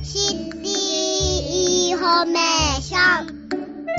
シティインフォメーション。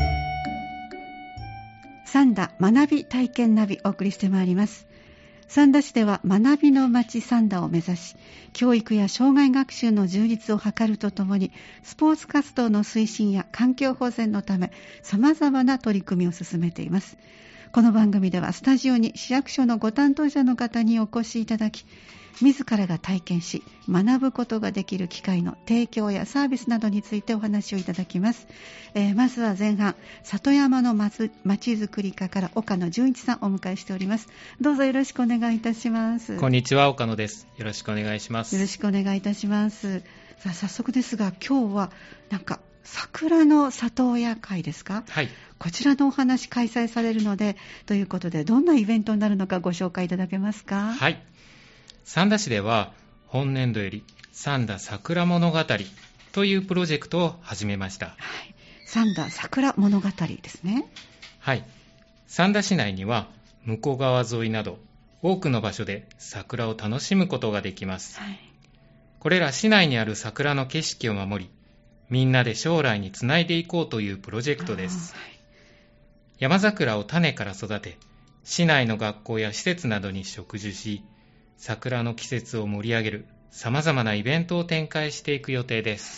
三田学び体験ナビお送りしてまいります。三田市では学びの街三田を目指し、教育や障害学習の充実を図るとともに、スポーツ活動の推進や環境保全のため様々な取り組みを進めています。この番組ではスタジオに市役所のご担当者の方にお越しいただき、自らが体験し学ぶことができる機会の提供やサービスなどについてお話をいただきます。まずは前半、里山のまちづくり課から岡野純一さんをお迎えしております。どうぞよろしくお願いいたします。 こんにちは、岡野です。よろしくお願いします。 よろしくお願いいたします。さあ、早速ですが、今日は桜の里親会ですか？ はい。 こちらのお話開催されるので、ということで、どんなイベントになるのかご紹介いただけますか？ はい。三田市では本年度より三田桜物語というプロジェクトを始めました。はい。 三田桜物語ですね。 はい。三田市内には向こう川沿いなど多くの場所で桜を楽しむことができます。はい。これら市内にある桜の景色を守り、みんなで将来につないでいこうというプロジェクトです。はい。山桜を種から育て、市内の学校や施設などに植樹し、桜の季節を盛り上げる様々なイベントを展開していく予定です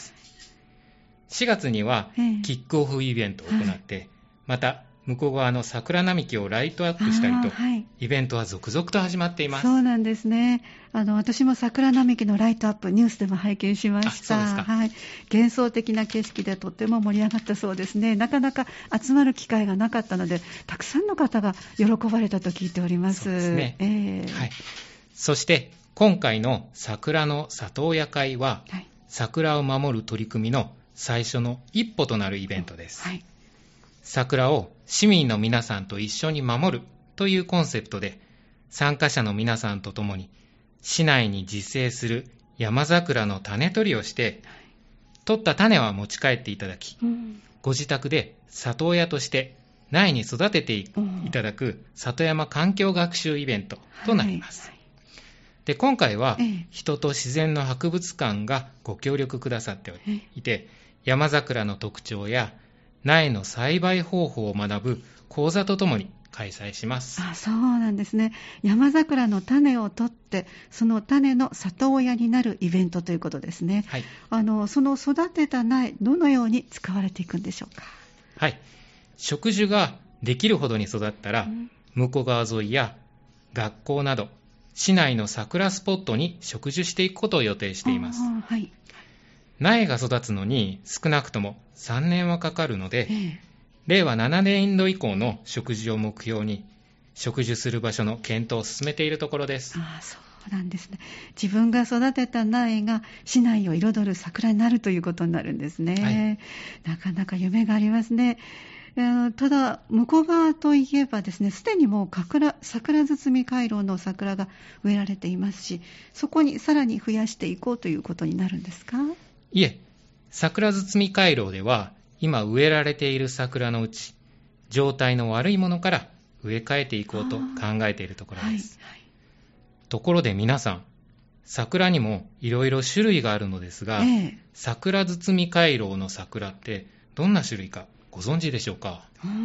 。4月にはキックオフイベントを行って、また向こう側の桜並木をライトアップしたりと、イベントは続々と始まっています。 そうなんですね。私も桜並木のライトアップニュースでも拝見しました。 そうですか。 はい。幻想的な景色でとっても盛り上がったそうですね。なかなか集まる機会がなかったので、たくさんの方が喜ばれたと聞いております。 そうですね。はい。そして今回の桜の里親会は、はい、桜を守る取り組みの最初の一歩となるイベントです。はい。桜を市民の皆さんと一緒に守るというコンセプトで、参加者の皆さんと共に市内に自生する山桜の種取りをして、取った種は持ち帰っていただき、ご自宅で里親として苗に育てていただく里山環境学習イベントとなります。はいはい。で、今回は人と自然の博物館がご協力くださっていて、山桜の特徴や苗の栽培方法を学ぶ講座とともに開催します。 そうなんですね。山桜の種を取って、その種の里親になるイベントということですね。はい。その育てた苗、どのように使われていくんでしょうか？ はい。植樹ができるほどに育ったら、向こう川沿いや学校など市内の桜スポットに植樹していくことを予定しています。はい。苗が育つのに少なくとも3年はかかるので、令和7年度以降の植樹を目標に植樹する場所の検討を進めているところです。 そうなんですね。自分が育てた苗が市内を彩る桜になるということになるんですね。はい、なかなか夢がありますね。ただ向こう側といえばですね、すでにもう桜堤回廊の桜が植えられていますし、そこにさらに増やしていこうということになるんですか？ いえ、桜堤回廊では今植えられている桜のうち、状態の悪いものから植え替えていこうと考えているところです。はいはい、ところで皆さん、桜にもいろいろ種類があるのですが、桜堤回廊の桜ってどんな種類かご存知でしょうか？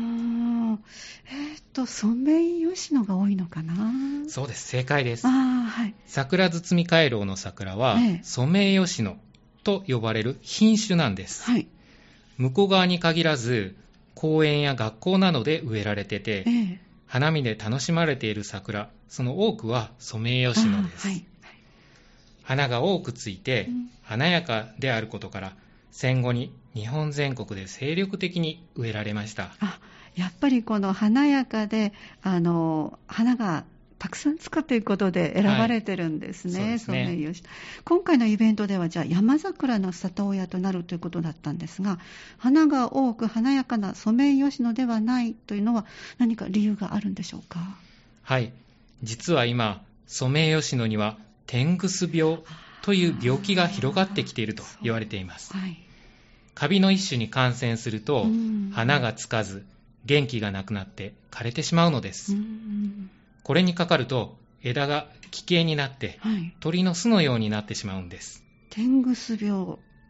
ソメイヨシノが多いのかな？ そうです、正解です。 はい、 桜堤回廊の桜は、ソメイヨシノと呼ばれる品種なんです。はい、向こう側に限らず、公園や学校などで植えられてて、花見で楽しまれている桜、その多くはソメイヨシノです。はい、花が多くついて、華やかであることから、戦後に日本全国で精力的に植えられました。 やっぱりこの華やかで花がたくさんつくということで選ばれてるんですね。はい、そうですね。今回のイベントではじゃあ山桜の里親となるということだったんですが、花が多く華やかなソメイヨシノではないというのは何か理由があるんでしょうか？ はい、実は今ソメイヨシノには天ぐす病という病気が広がってきていると言われています。はい、カビの一種に感染すると、花がつかず元気がなくなって枯れてしまうのです。これにかかると枝が奇形になって、鳥の巣のようになってしまうんです。 天ぐす病、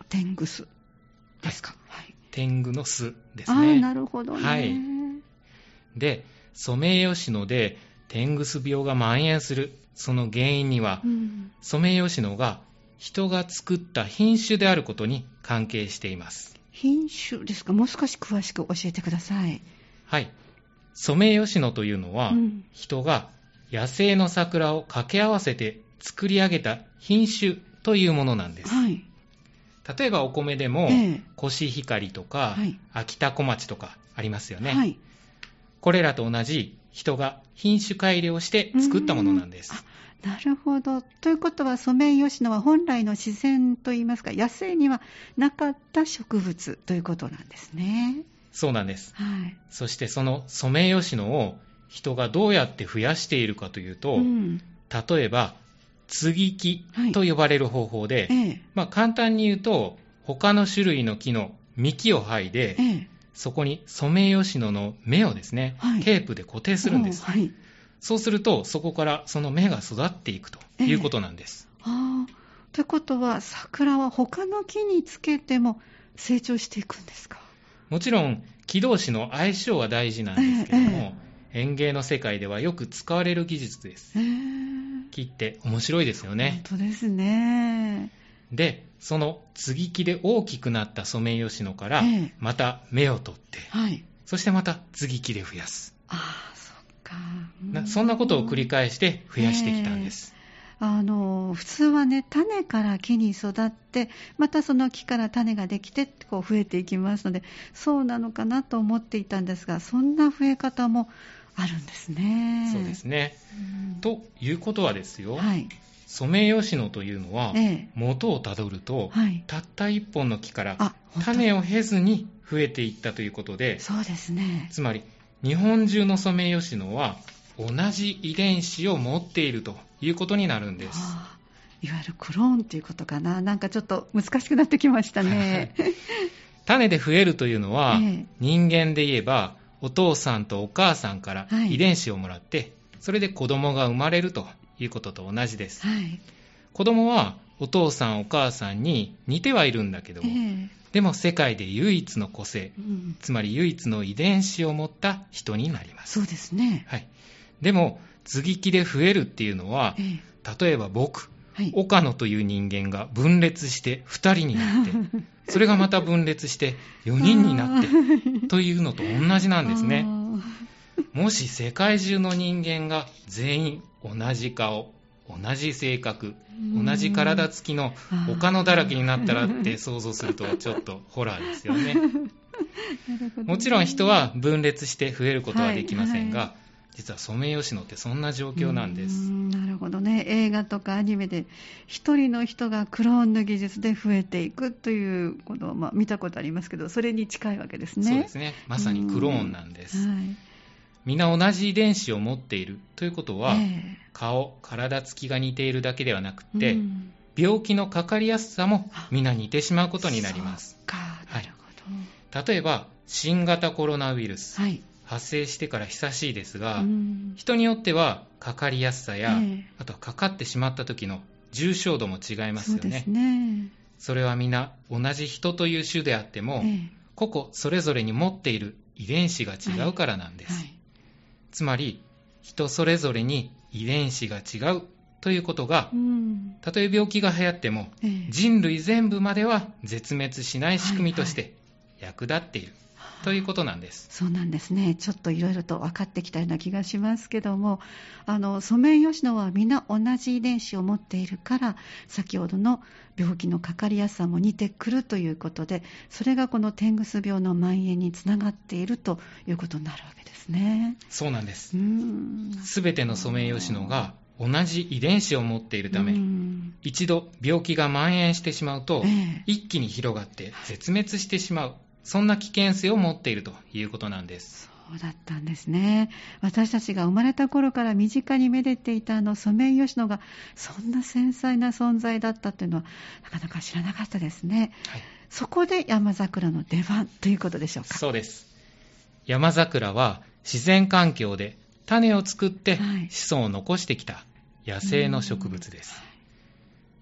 天狗巣ですか。はい、 天狗の巣ですね。 なるほどね。 はい。で、ソメイヨシノで天狗巣病が蔓延するその原因には、ソメイヨシノが人が作った品種であることに関係しています。 品種ですか。もう少し詳しく教えてください。 はい。ソメイヨシノというのは、人が野生の桜を掛け合わせて作り上げた品種というものなんです。はい、例えばお米でも、コシヒカリとか、秋田小町とかありますよね。はい、これらと同じ人が品種改良して作ったものなんです。 なるほど。ということはソメイヨシノは本来の自然といいますか、野生にはなかった植物ということなんですね。 そうなんです。はい、そしてそのソメイヨシノを人がどうやって増やしているかというと、例えば接ぎ木と呼ばれる方法で、簡単に言うと他の種類の木の幹を剥いで、そこにソメイヨシノの芽をですね、テープで固定するんです。そうするとそこからその芽が育っていくということなんです。 ということは桜は他の木につけても成長していくんですか？ もちろん木同士の相性は大事なんですけども、園芸の世界ではよく使われる技術です。木って面白いですよね。 本当ですね。 で、その接ぎ木で大きくなったソメイヨシノからまた芽を取って、そしてまた接ぎ木で増やす。 そっか。 そんなことを繰り返して増やしてきたんです。 普通はね、種から木に育って、またその木から種ができてこう増えていきますので、そうなのかなと思っていたんですが、そんな増え方もあるんですね。 そうですね。ということはですよ、ソメイヨシノというのは、元をたどると、たった一本の木から種を経ずに増えていったということで、 そうですね。 つまり日本中のソメイヨシノは同じ遺伝子を持っているということになるんです。 いわゆるクローンということかな。なんかちょっと難しくなってきましたね。 種で増えるというのは、人間で言えばお父さんとお母さんから遺伝子をもらって、それで子供が生まれるということと同じです。子供はお父さんお母さんに似てはいるんだけども、でも世界で唯一の個性、つまり唯一の遺伝子を持った人になります。 そうですね。 でも接ぎ木で増えるっていうのは、例えば僕、岡野という人間が分裂して2人になってそれがまた分裂して4人になってというのと同じなんですね。もし世界中の人間が全員同じ顔、同じ性格、同じ体つきの岡野だらけになったらって想像するとちょっとホラーですよね。もちろん人は分裂して増えることはできませんが、実はソメイヨシノってそんな状況なんです。 なるほどね。映画とかアニメで一人の人がクローンの技術で増えていくということを、見たことありますけど、それに近いわけですね。 そうですね。まさにクローンなんです。みんな同じ遺伝子を持っているということは、顔、体つきが似ているだけではなくて、病気のかかりやすさもみんな似てしまうことになります。 なるほど。例えば新型コロナウイルス、発生してから久しいですが、人によってはかかりやすさや、あとはかかってしまった時の重症度も違いますよね。そうですね。それはみんな同じ人という種であっても、個々それぞれに持っている遺伝子が違うからなんです。つまり人それぞれに遺伝子が違うということが、たとえ病気が流行っても、人類全部までは絶滅しない仕組みとして役立っている。ということなんです。 そうなんですね。ちょっといろいろと分かってきたような気がしますけども、ソメイヨシノはみんな同じ遺伝子を持っているから、先ほどの病気のかかりやすさも似てくるということで、それがこの天狗巣病の蔓延につながっているということになるわけですね。 そうなんです。すべてのソメイヨシノが同じ遺伝子を持っているため、一度病気が蔓延してしまうと、一気に広がって絶滅してしまう。そんな危険性を持っているということなんです。 そうだったんですね。私たちが生まれた頃から身近にめでていたソメイヨシノがそんな繊細な存在だったというのはなかなか知らなかったですね。そこで山桜の出番ということでしょうか。 そうです。山桜は自然環境で種を作って子孫を残してきた野生の植物です。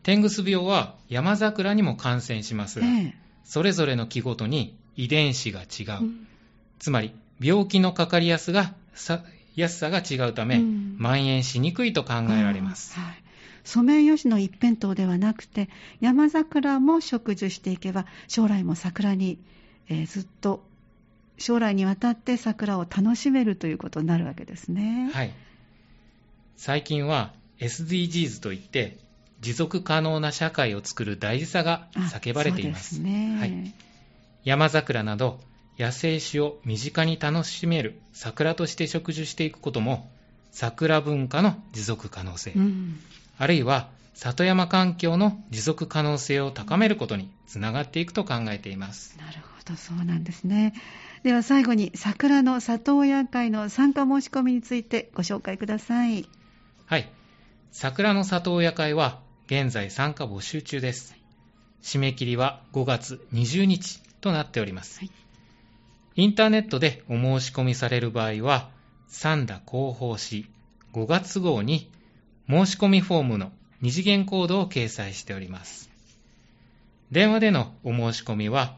天ぐす病は山桜にも感染しますが、それぞれの木ごとに遺伝子が違う。つまり、病気のかかりやすさが違うため、蔓延しにくいと考えられます。 ソメイヨシノ一辺倒ではなくて、山桜も植樹していけば、将来も桜に、ずっと将来にわたって桜を楽しめるということになるわけですね。 はい。最近は SDGs といって、持続可能な社会を作る大事さが叫ばれています。 そうですね。 はい。山桜など野生種を身近に楽しめる桜として植樹していくことも、桜文化の持続可能性、あるいは里山環境の持続可能性を高めることにつながっていくと考えています。 なるほど、そうなんですね。では最後に桜の里親会の参加申し込みについてご紹介ください。 はい。桜の里親会は現在参加募集中です。締め切りは5月20日となっております。インターネットでお申し込みされる場合は、三田広報誌5月号に申し込みフォームの二次元コードを掲載しております。電話でのお申し込みは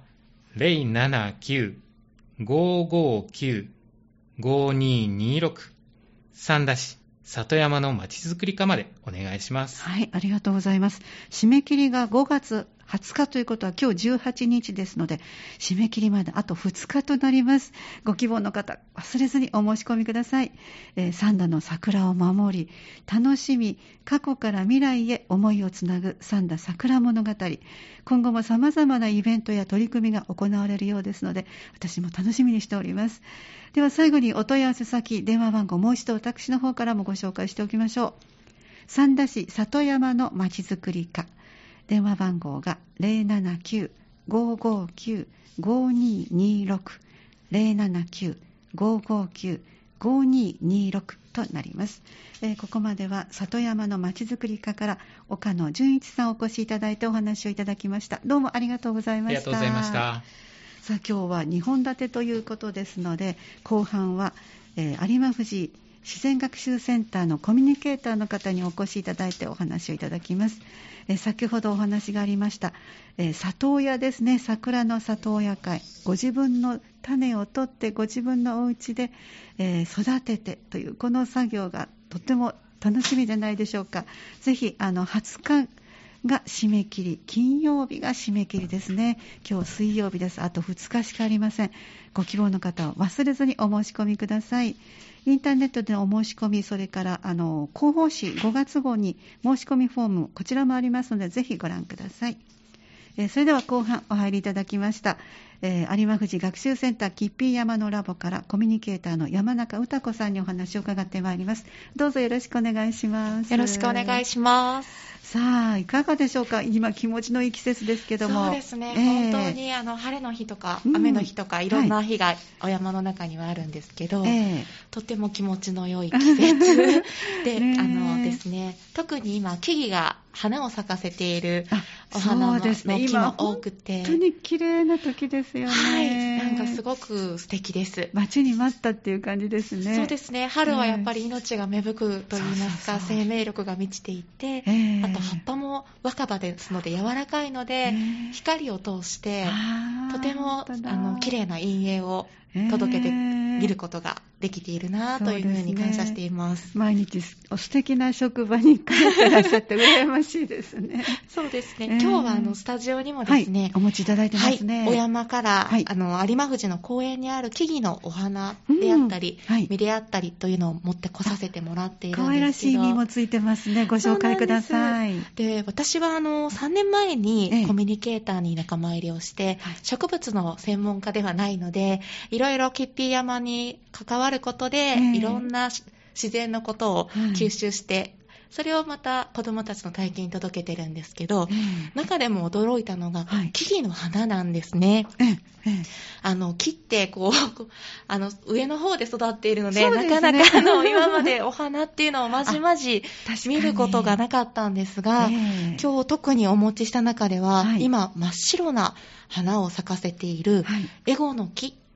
079-559-5226 三田市里山のまちづくり課までお願いします。 はい、ありがとうございます。締め切りが5月20日ということは今日18日ですので、締め切りまであと2日となります。ご希望の方、忘れずにお申し込みください。三田の桜を守り、楽しみ、過去から未来へ思いをつなぐ三田桜物語。今後も様々なイベントや取り組みが行われるようですので、私も楽しみにしております。では最後にお問い合わせ先、電話番号、もう一度私の方からもご紹介しておきましょう。三田市里山のまちづくり課。電話番号が 079-559-5226 079-559-5226 となります。ここまでは里山のまちづくり課から岡野純一さんお越しいただいてお話をいただきました。どうもありがとうございました。 ありがとうございました。 さあ今日は2本立てということですので、後半は、有馬富士自然学習センターのコミュニケーターの方にお越しいただいてお話をいただきます。先ほどお話がありました、里親ですね、桜の里親会、ご自分の種を取ってご自分のお家で、育ててというこの作業がとっても楽しみじゃないでしょうか。ぜひ20日が締め切り、金曜日が締め切りですね。今日水曜日です。あと2日しかありません。ご希望の方は忘れずにお申し込みください。インターネットでのお申し込み、それから広報誌5月号に申し込みフォーム、こちらもありますのでぜひご覧ください。それでは後半お入りいただきました、有馬富士学習センターキッピー山のラボからコミュニケーターの山中詩子さんにお話を伺ってまいります。どうぞよろしくお願いします。 よろしくお願いします。 さあいかがでしょうか。今気持ちのいい季節ですけども。 そうですね、本当に晴れの日とか雨の日とか、いろんな日がお山の中にはあるんですけど、とても気持ちの良い季節で、ですね、特に今木々が花を咲かせているお花の木も多くて、 本当に綺麗な時ですよね。 はい、なんかすごく素敵です。 待ちに待ったっていう感じですね。 そうですね、春はやっぱり命が芽吹くといいますか、生命力が満ちていて、あと葉っぱも若葉ですので柔らかいので、光を通してとても綺麗な陰影を届けて見ることができているなというふうに感謝しています。 毎日素敵な職場に通ってらっしゃって羨ましいですね。 そうですね、今日はスタジオにもですね、 お持ちいただいてますね。 お山から、有馬富士の公園にある木々のお花であったり、実であったりというのを持ってこさせてもらっているんですけど、 可愛らしい実もついてますね。ご紹介ください。 で、私は3年前にコミュニケーターに仲間入りをして、植物の専門家ではないので、いろいろキッピー山に関わることで、いろんな自然のことを吸収して、それをまた子どもたちの体験に届けてるんですけど、中でも驚いたのが、木々の花なんですね。木って上の方で育っているので、なかなか今までお花っていうのをまじまじ見ることがなかったんですが、今日特にお持ちした中では、今真っ白な花を咲かせているエゴの木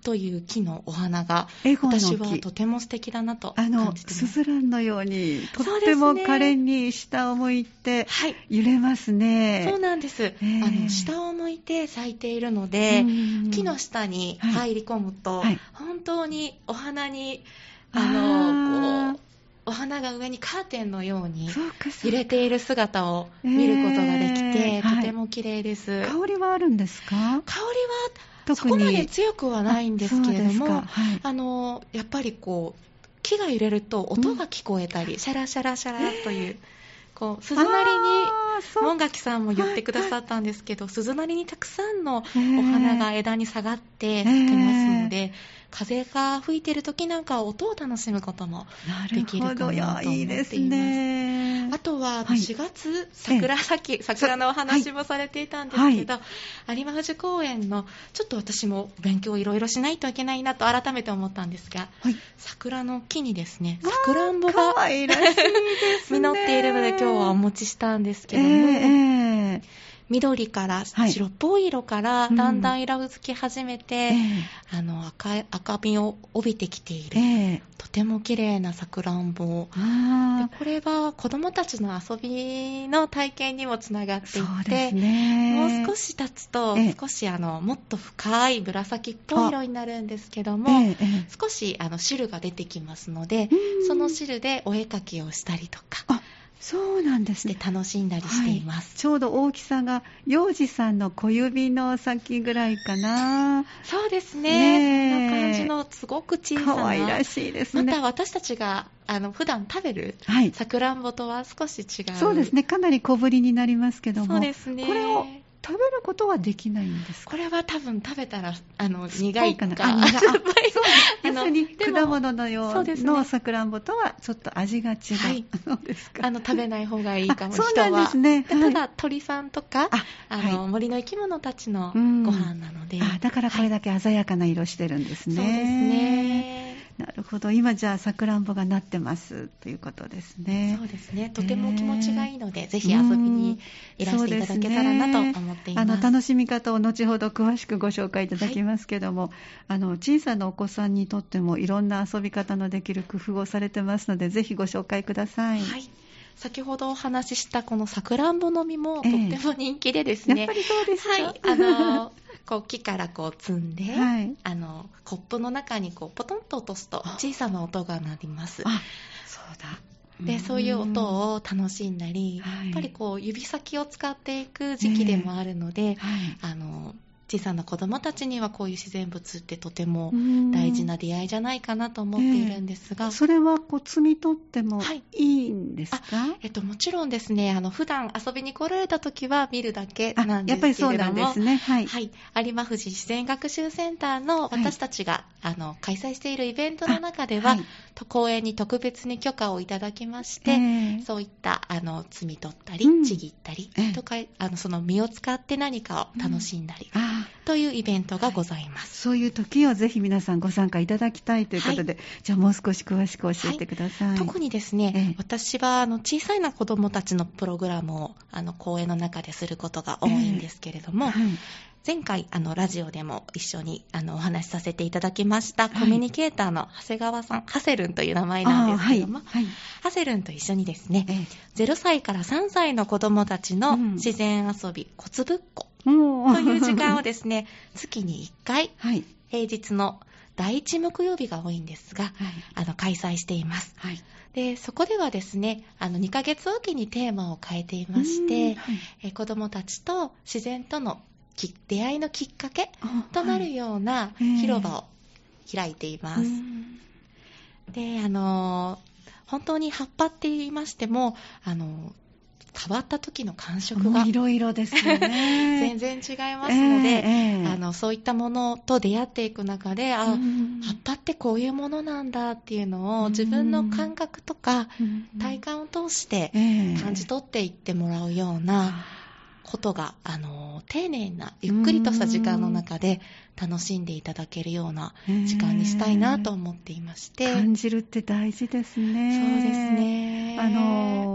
という木のお花がエゴの木、 私はとても素敵だなと感じてます。 スズランのようにとっても可憐に下を向いて揺れますね。 そうなんです、下を向いて咲いているので、木の下に入り込むと、本当にお花にこうお花が上にカーテンのように揺れている姿を見ることができて、とても綺麗です。 香りはあるんですか？ 香りはそこまで強くはないんですけれども、やっぱりこう木が揺れると音が聞こえたり、シャラシャラシャラという、こう鈴なりに門垣さんも言ってくださったんですけど、鈴なりにたくさんのお花が枝に下がって咲きますので、風が吹いている時なんかは音を楽しむこともできるかなと思っています。いいですね。あとは4月、桜のお話もされていたんですけど、有馬富士公園のちょっと私も勉強いろいろしないといけないなと改めて思ったんですが、桜の木にですね、さくらんぼが実っているので今日はお持ちしたんですけども、緑から白っぽい色からだんだん色づき始めて、赤みを帯びてきている、とても綺麗なさくらんぼで、これは子どもたちの遊びの体験にもつながっていって、もう少し経つと少しもっと深い紫っぽい色になるんですけども、少し汁が出てきますので、その汁でお絵かきをしたりとか、 そうなんですね。 楽しんだりしています。 ちょうど大きさが幼児さんの小指の先ぐらいかな。 そうですね。そんな感じのすごく小さな。 可愛らしいですね。 また私たちが普段食べるさくらんぼとは少し違う。 そうですね。かなり小ぶりになりますけども。 そうですね。 これを食べることはできないんですか？ これは多分食べたら苦いかな。 要するに果物のようのさくらんぼとはちょっと味が違う、ですか？ 食べない方がいいかも。 そうなんですね。 ただ鳥さんとか森の生き物たちのご飯なので、 だからこれだけ鮮やかな色してるんですね。 そうですね。 なるほど。今じゃあさくらんぼがなってますということですね。 そうですね。とても気持ちがいいので、ぜひ遊びにいらしていただけたらなと思っています。 楽しみ方を後ほど詳しくご紹介いただきますけども、小さなお子さんにとってもいろんな遊び方のできる工夫をされてますので、ぜひご紹介ください。 先ほどお話ししたこのさくらんぼの実もとっても人気でですね、 やっぱりそうですか。 木から摘んで、コップの中にポトンと落とすと小さな音が鳴ります。 そうだ。 でそういう音を楽しんだり、やっぱり指先を使っていく時期でもあるので、小さな子どもたちにはこういう自然物ってとても大事な出会いじゃないかなと思っているんですが、 それは摘み取ってもいいんですか？ もちろんですね、普段遊びに来られた時は見るだけなんですけれども、 やっぱりそうなんですね。 有馬富士自然学習センターの私たちが、開催しているイベントの中では、公園に特別に許可をいただきまして、そういった摘み取ったり、ちぎったりとか、その実を使って何かを楽しんだり、というイベントがございます。 そういう時をぜひ皆さんご参加いただきたいということで、じゃあもう少し詳しく教えてください。 特にですね、私は小さいな子どもたちのプログラムを公園の中ですることが多いんですけれども、前回ラジオでも一緒にお話しさせていただきました、コミュニケーターの長谷川さん、ハセルンという名前なんですけども、ハセルンと一緒にですね、0歳から3歳の子どもたちの自然遊び、コツぶっこという時間をですね、月に1回、平日の第1木曜日が多いんですが、開催しています。でそこではですね、2ヶ月おきにテーマを変えていまして、子どもたちと自然との出会いのきっかけとなるような広場を開いています。で本当に葉っぱって言いましても変わった時の感触がいろいろですよね。 全然違いますので、そういったものと出会っていく中で、葉っぱってこういうものなんだっていうのを自分の感覚とか体感を通して感じ取っていってもらうようなことが丁寧なゆっくりとした時間の中で楽しんでいただけるような時間にしたいなと思っていまして、 感じるって大事ですね。 そうですね。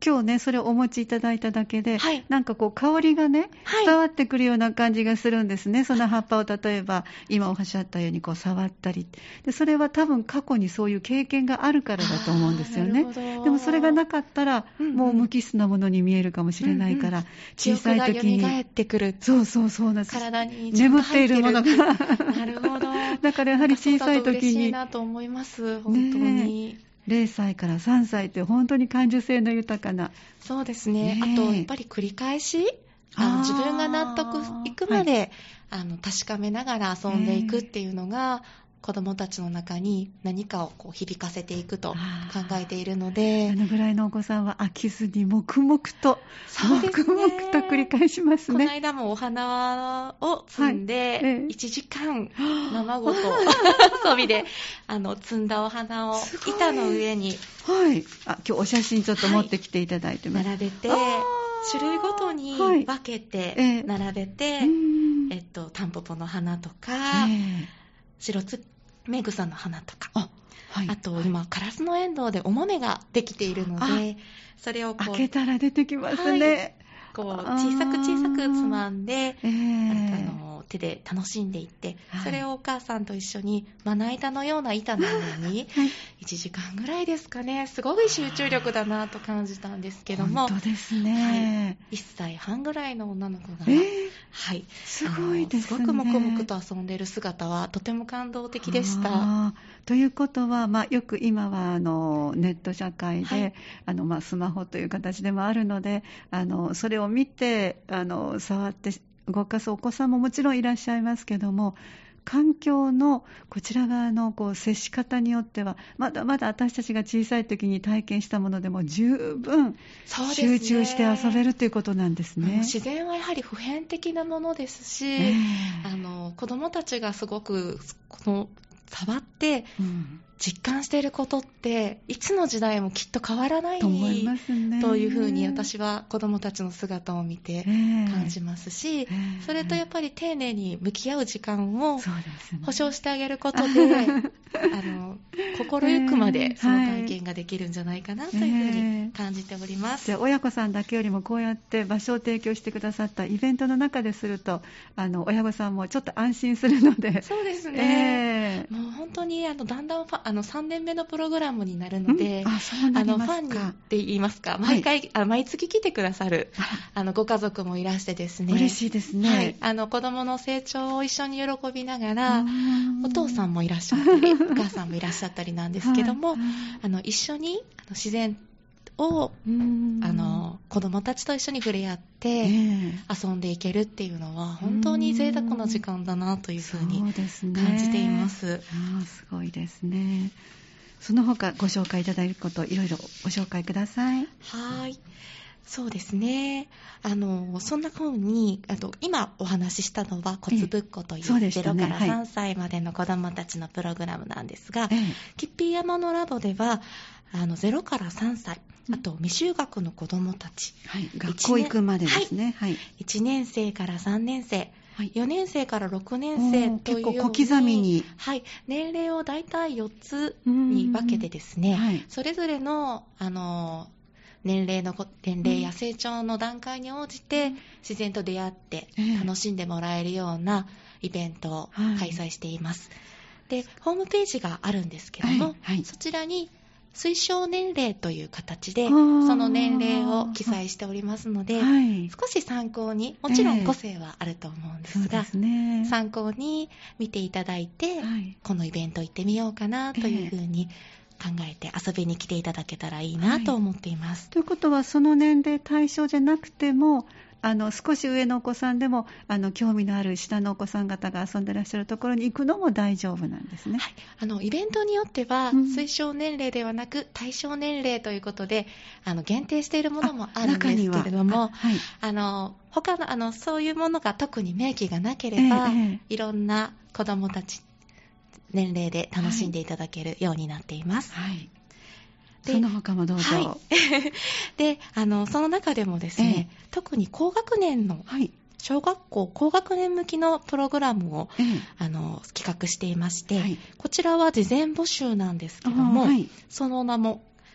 今日ねそれをお持ちいただいただけで、 はい、 なんかこう香りがね、伝わってくるような感じがするんですね。その葉っぱを例えば今おっしゃったようにこう触ったりで、それは多分過去にそういう経験があるからだと思うんですよね。でもそれがなかったら、もう無機質なものに見えるかもしれないから、小さい時に記憶が蘇ってくる。 そうなんです。 体に眠っているものがなるほど。 だからやはり小さい時に嬉しいなと思います。本当に。 0歳から3歳って本当に感受性の豊かな。 そうですね。あとやっぱり繰り返し自分が納得いくまで、確かめながら遊んでいくっていうのが、子どもたちの中に何かをこう響かせていくと考えているので、 あのぐらいのお子さんは飽きずに黙々と、 そうですね、 黙々と繰り返しますね。 この間もお花を摘んで、1時間生ごと遊びで摘んだお花を板の上に、 今日お写真ちょっと持ってきていただいてます。 並べて、種類ごとに分けて並べて、タンポポの花とか、白ツメグサの花とか、あと今カラスノエンドウでお豆ができているので、それをこう開けたら出てきますね。 こう小さくつまんで、手で楽しんでいって、それをお母さんと一緒にまな板のような板の上に1時間ぐらいですかね、すごい集中力だなと感じたんですけども、 本当ですね、 1歳半ぐらいの女の子が、 すごいですね。 すごく黙々と遊んでいる姿はとても感動的でした。 ということは、よく今はネット社会で、スマホという形でもあるので、それを見て触って動かすお子さんももちろんいらっしゃいますけども、環境のこちら側のこう接し方によっては、まだまだ私たちが小さい時に体験したものでも十分集中して遊べるということなんですね。 自然はやはり普遍的なものですし、子どもたちがすごく触って実感していることっていつの時代もきっと変わらないと思いますね、というふうに私は子どもたちの姿を見て感じますし、それとやっぱり丁寧に向き合う時間を保証してあげることで、心ゆくまでその体験ができるんじゃないかなというふうに感じております。 じゃあ親御さんだけよりもこうやって場所を提供してくださったイベントの中ですると、親御さんもちょっと安心するので。 そうですね、もう本当にだんだん3年目のプログラムになるので、 ファンにって言いますか、毎月来てくださるご家族もいらしてですね、 嬉しいですね、 子供の成長を一緒に喜びながら、お父さんもいらっしゃったりお母さんもいらっしゃったりなんですけども、一緒に自然を子供たちと一緒に触れ合って遊んでいけるっていうのは本当に贅沢な時間だなというふうに感じています。 すごいですね。その他ご紹介いただけることいろいろご紹介ください。 はい、そうですね、そんな風に今お話ししたのはコツぶっこという、0から3歳までの子どもたちのプログラムなんですが、キッピー山のラボでは0から3歳、あと未就学の子どもたち、 学校行くまでですね、 1年生から3年生、4年生から6年生というように、 結構小刻みに、 年齢をだいたい4つに分けてですね、それぞれの年齢や成長の段階に応じて自然と出会って楽しんでもらえるようなイベントを開催しています。で、ホームページがあるんですけども、そちらに推奨年齢という形でその年齢を記載しておりますので、少し参考に、もちろん個性はあると思うんですが、参考に見ていただいて、このイベント行ってみようかなというふうに考えて遊びに来ていただけたらいいなと思っています。 ということは、その年齢対象じゃなくても少し上のお子さんでも興味のある下のお子さん方が遊んでらっしゃるところに行くのも大丈夫なんですね。 イベントによっては、推奨年齢ではなく対象年齢ということで限定しているものもあるんですけれども、他のそういうものが特に明記がなければ、いろんな子どもたち年齢で楽しんでいただけるようになっています。 その他もどうぞ。 で、その中でもですね、特に高学年の、小学校高学年向きのプログラムを、企画していまして、こちらは事前募集なんですけども、その名も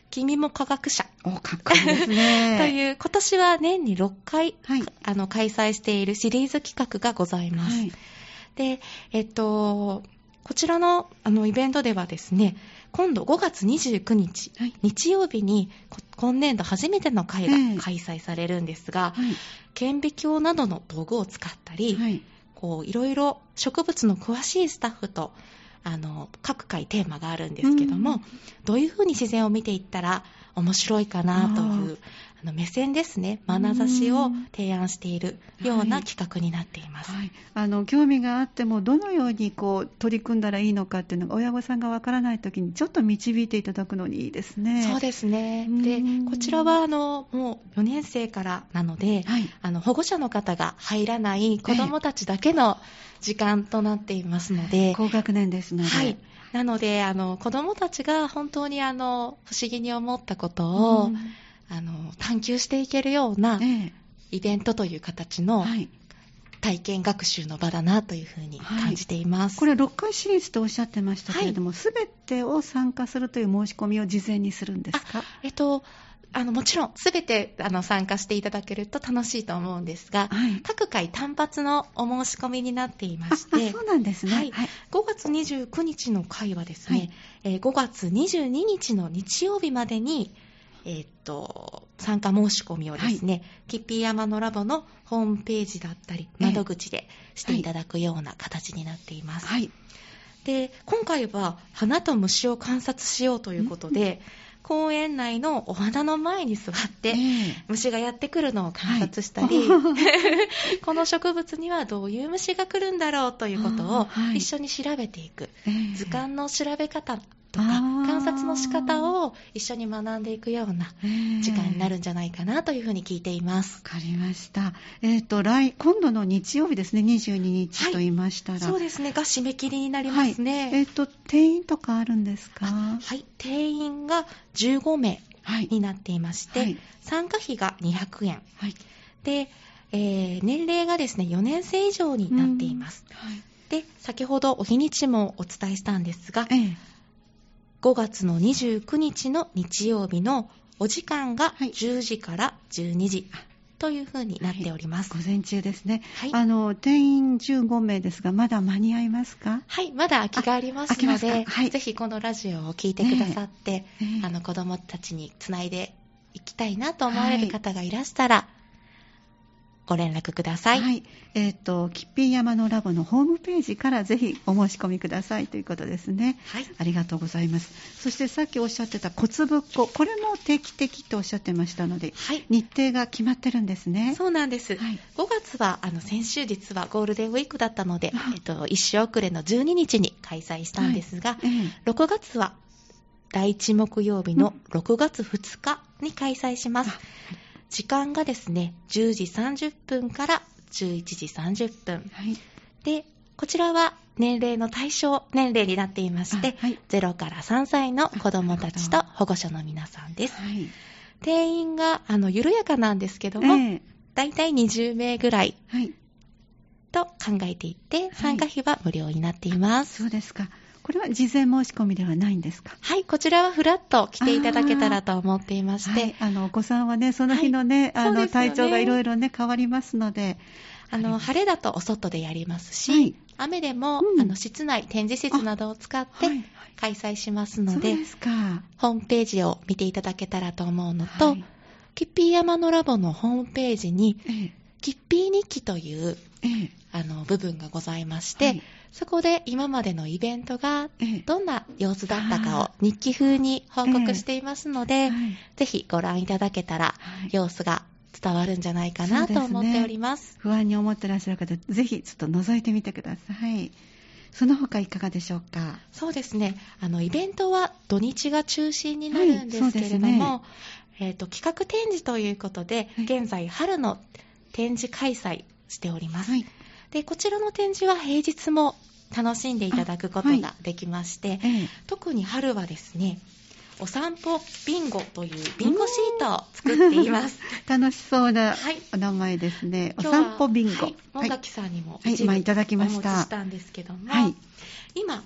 君も科学者。 かっこいいですね。 という、今年は年に6回、開催しているシリーズ企画がございます。で、こちらの、イベントではですね、今度5月29日、日曜日に今年度初めての会が開催されるんですが、顕微鏡などの道具を使ったり、いろいろ植物の詳しいスタッフと各回テーマがあるんですけども、どういうふうに自然を見ていったら面白いかなという目線ですね、眼差しを提案しているような企画になっています。 興味があってもどのように取り組んだらいいのかっていうのが親御さんがわからないときにちょっと導いていただくのにいいですね。 そうですね。で、こちらはもう4年生からなので、保護者の方が入らない子どもたちだけの時間となっていますので、 高学年ですので、 なので子どもたちが本当に不思議に思ったことを、探求していけるようなイベントという形の体験学習の場だなというふうに感じています。 これ6回シリーズとおっしゃってましたけれども、すべてを参加するという申し込みを事前にするんですか？ もちろんすべて参加していただけると楽しいと思うんですが、各回単発のお申し込みになっていまして、 そうなんですね。 5月29日の回はですね、5月22日の日曜日までに参加申し込みをですね、キッピー山のラボのホームページだったり窓口でしていただくような形になっています。で、今回は花と虫を観察しようということで、公園内のお花の前に座って、虫がやってくるのを観察したり、この植物にはどういう虫が来るんだろうということを一緒に調べていく、図鑑の調べ方とか観察の仕方を一緒に学んでいくような時間になるんじゃないかなというふうに聞いています。 わかりました。今度の日曜日ですね、22日と言いましたら、 そうですね、が締め切りになりますね。 定員とかあるんですか？ 定員が15名になっていまして、参加費が200円、で、年齢がですね4年生以上になっています。で、先ほどお日にちもお伝えしたんですが、5月の29日の日曜日のお時間が10時から12時というふうになっております。 午前中ですね。定員15名ですが、まだ間に合いますか？ まだ空きがありますので、ぜひこのラジオを聞いてくださって、子どもたちにつないでいきたいなと思われる方がいらしたら、ご連絡ください。 キッピー山のラボのホームページからぜひお申し込みくださいということですね。ありがとうございます。そしてさっきおっしゃってた骨ぶっこ、これも定期的とおっしゃってましたので、日程が決まってるんですね。 そうなんです。5月は先週実はゴールデンウィークだったので、1週遅れの12日に開催したんですが、6月は第1木曜日の6月2日に開催します。時間がですね、10時30分から11時30分。で、こちらは年齢の対象年齢になっていまして、0から3歳の子どもたちと保護者の皆さんです。定員が緩やかなんですけども、だいたい20名ぐらいと考えていて、参加費は無料になっています。 そうですか。これは事前申し込みではないんですか？ こちらはフラッと来ていただけたらと思っていまして、 お子さんはね、その日のね、体調がいろいろね変わりますので、 晴れだとお外でやりますし、雨でも、室内展示室などを使って開催しますので、ホームページを見ていただけたらと思うのと、キッピー山のラボのホームページに、キッピー日記という、部分がございまして、そこで今までのイベントがどんな様子だったかを日記風に報告していますので、ぜひご覧いただけたら様子が伝わるんじゃないかなと思っております。 不安に思ってらっしゃる方、ぜひちょっと覗いてみてください。その他いかがでしょうか？ そうですね、イベントは土日が中心になるんですけれども、企画展示ということで、現在春の展示開催しております。で、こちらの展示は平日も楽しんでいただくことができまして、特に春はですね、お散歩ビンゴというビンゴシートを作っています。 楽しそうなお名前ですね。お散歩ビンゴ。 門垣さんにも今いただきました。 お持ちしたんですけども、今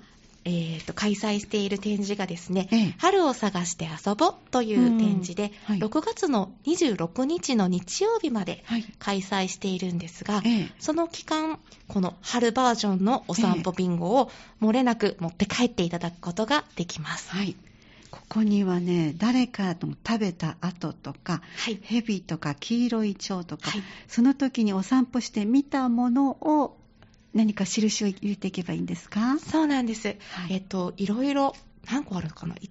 開催している展示がですね、春を探して遊ぼうという展示で、6月の26日の日曜日まで開催しているんですが、その期間、この春バージョンのお散歩ビンゴを漏れなく持って帰っていただくことができます。 ここにはね、誰かの食べた後とか、ヘビとか黄色い蝶とか、その時にお散歩して見たものを何か印を入れていけばいいんですか？ そうなんです。いろいろ何個あるのかな？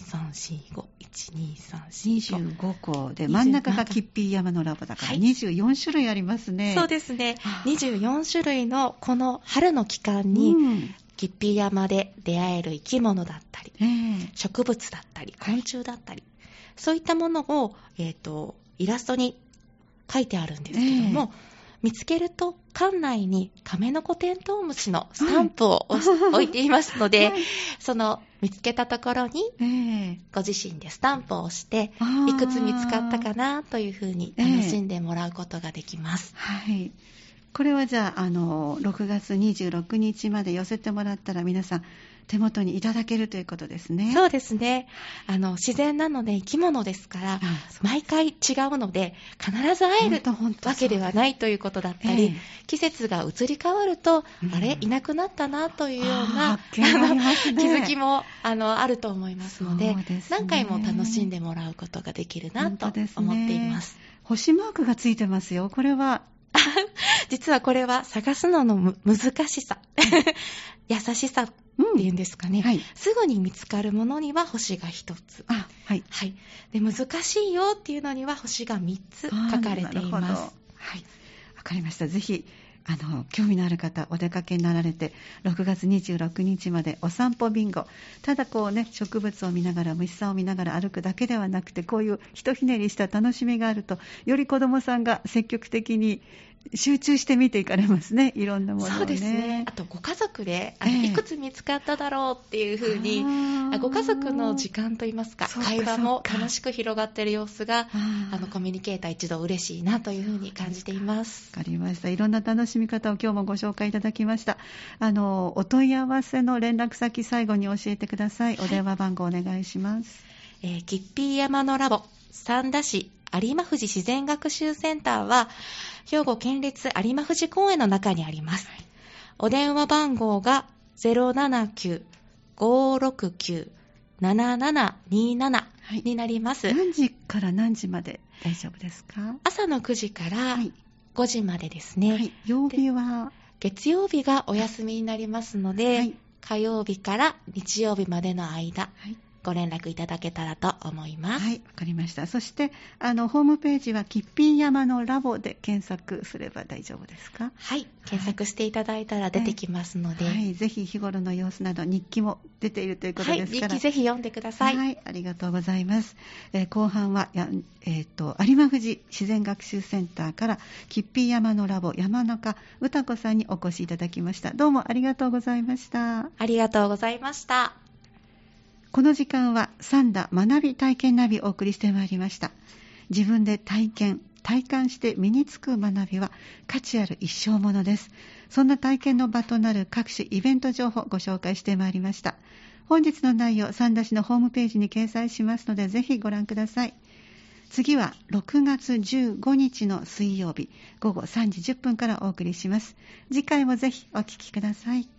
1,2,3,4,5、1,2,3,4,5 25個で、真ん中がキッピー山のラボだから24種類ありますね。 そうですね。24種類のこの春の期間に、キッピー山で出会える生き物だったり、植物だったり、昆虫だったり、そういったものを、イラストに書いてあるんですけども、見つけると館内にカメノコテントウムシのスタンプを置いていますので、その見つけたところにご自身でスタンプを押して、いくつ見つかったかなというふうに楽しんでもらうことができます。 これはじゃあ、6月26日まで寄せてもらったら皆さん手元にいただけるということですね。 そうですね。自然なので生き物ですから、毎回違うので必ず会えるわけではないということだったり、季節が移り変わると、あれいなくなったなというような気づきもあると思いますので、何回も楽しんでもらうことができるなと思っています。 星マークがついてますよ。これは実はこれは探すのの難しさ優しさっていうんですかね、すぐに見つかるものには星が1つ、で難しいよっていうのには星が3つ書かれています。わかりました。ぜひ興味のある方、お出かけになられて、6月26日までお散歩ビンゴ。ただ植物を見ながら、虫さんを見ながら歩くだけではなくて、こういうひとひねりした楽しみがあると、より子どもさんが積極的に集中して見ていかれますね、いろんなものをね。 そうですね。あとご家族でいくつ見つかっただろうっていうふうに、ご家族の時間といいますか、会話も楽しく広がっている様子がコミュニケーター一度嬉しいなというふうに感じています。 わかりました。いろんな楽しみ方を今日もご紹介いただきました。お問い合わせの連絡先、最後に教えてください。お電話番号お願いします。 キッピー山のラボ三田市有馬富士自然学習センターは兵庫県立有馬富士公園の中にあります。お電話番号が 079-569-7727 になります。 何時から何時まで大丈夫ですか？ 朝の9時から5時までですね。 曜日は月曜日がお休みになりますので、火曜日から日曜日までの間、ご連絡いただけたらと思います。 わかりました。そしてホームページはキッピー山のラボで検索すれば大丈夫ですか？ 検索していただいたら出てきますので、 ぜひ日頃の様子など日記も出ているということですから、 日記ぜひ読んでください。 ありがとうございます。後半は有馬富士自然学習センターからキッピー山のラボ山中歌子さんにお越しいただきました。どうもありがとうございました。 ありがとうございました。 この時間は三田学び体験ナビをお送りしてまいりました。自分で体感して身につく学びは価値ある一生ものです。そんな体験の場となる各種イベント情報をご紹介してまいりました。本日の内容、三田市のホームページに掲載しますので、ぜひご覧ください。次は6月15日の水曜日午後3時10分からお送りします。次回もぜひお聞きください。